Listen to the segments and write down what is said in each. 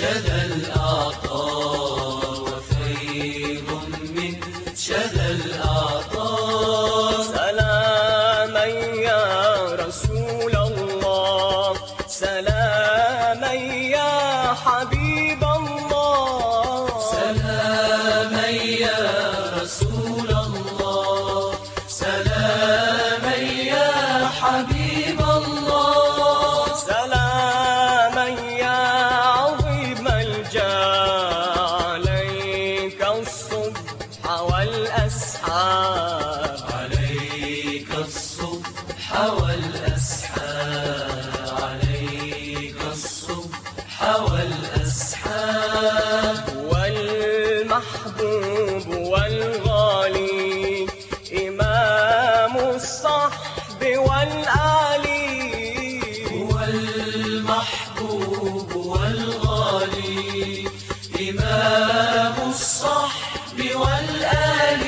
شذا الأعطار وفيض من شذا الأعطار. سلاما يا رسول الله، سلاما يا حبيب الله، سلاما يا رسول الله، سلاما يا حبيب الله، سلاما يا عظيم الجاه، عليك الصبح والأسحار، عليك الصبح والأسحار، عليك الصبح والأسحار. والمحبوب والغالي، إمام الصحب والآل، والمحبوب والغالي، إمام الصحب والآل.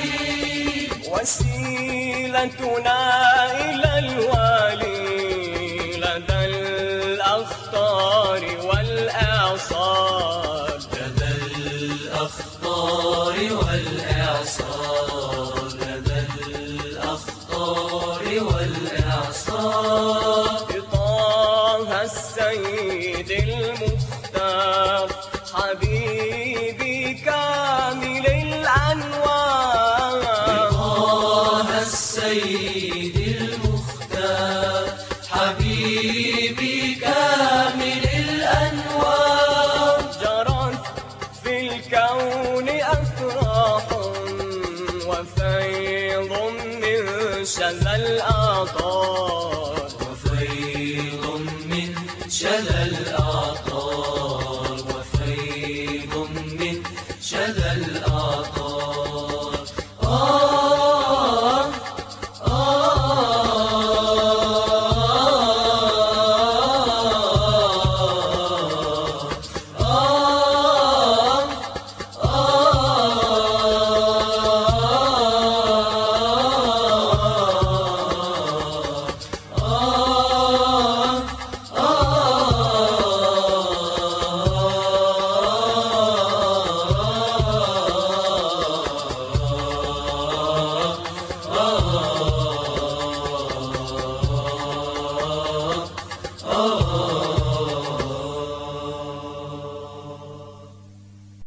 وسيلتنا إلى الوالي لدى الأخطار والإعصار، لدى الأخطار والإعصار، لدى الأخطار والإعصار. بطه السيد المختار، حبيبي كامل الأنوار، طه السيد المختار، حبيبي كامل الأنوار. جرت في الكون أفراح وفيض من شذا الأعطار، وفيض من شذا الأعطار، وفيض من شذا